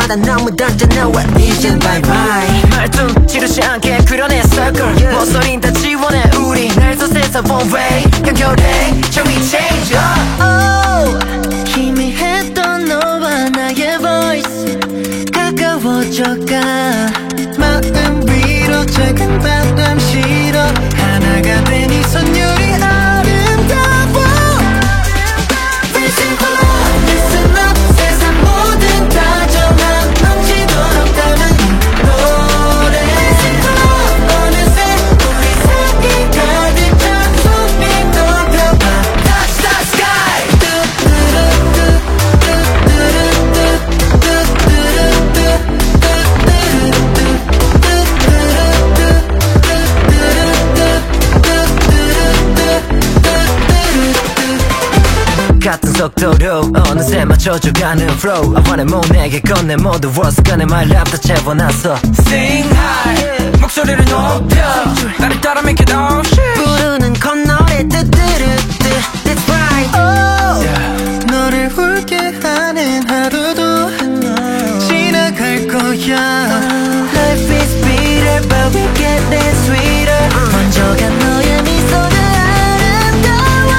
때마다 너무 던져놓아 이젠 bye bye 말좀 지루치 않게 그려내 circle 목소린 다 지원해 우리 날 쏟아서 one way 연결해 Shall we change up oh, 희미했던 너와 나의 voice 가까워져가 마음 위로 작은 바람 실어 하나가 된 이 선율이 아름다워 Listen up, listen up 세상 모든 다정함 넘치도록 담은 이 노래 Listen up 어느새 우리 사이 가득 찬 소리 높여봐 Touch the sky 같은 속도로 어느새 맞춰줘가는 flow I wanna move 내게 건네 모두 words 간에 my rap 다 채워놨어 Sing high 목소리를 높여 나를 따라 make it all shit 부르는 콧노래 뜨뜨르뜨 That's right oh, 너를 울게 하는 하루도 지나갈 거야 Life is bitter but we get it sweeter 먼저 간 너의 미소는 아름다워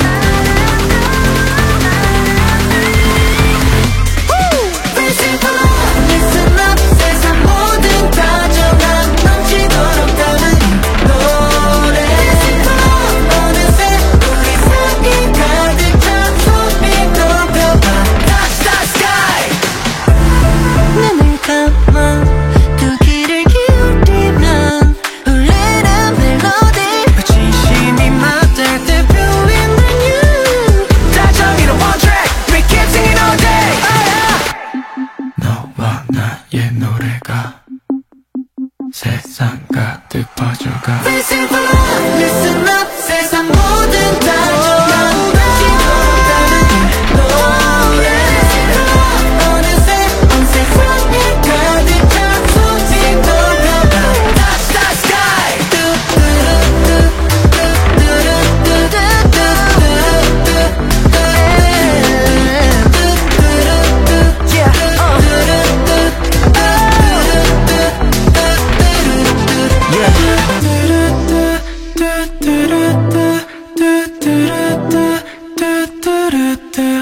Listen up 세상 모든 다정함 넘치도록 담은 이 노래 Listen up 어느새 우리 사이 가득 찬 소리 높여봐 Touch the sky 눈을 감아 두 귀를 기울이면 울리는 멜로디 진심이 맞을 때 보이는 you 다 정의로 one track We keep singing all day 너와 나의 노래가 세상 가득 퍼져가 Listen up, listen up 세상 모든 다정함 넘치도록 담은 이 노래 Listen up 어느새 온 세상에 가득 찬 소리 높여봐 Touch the sky 뚜뚜루뚜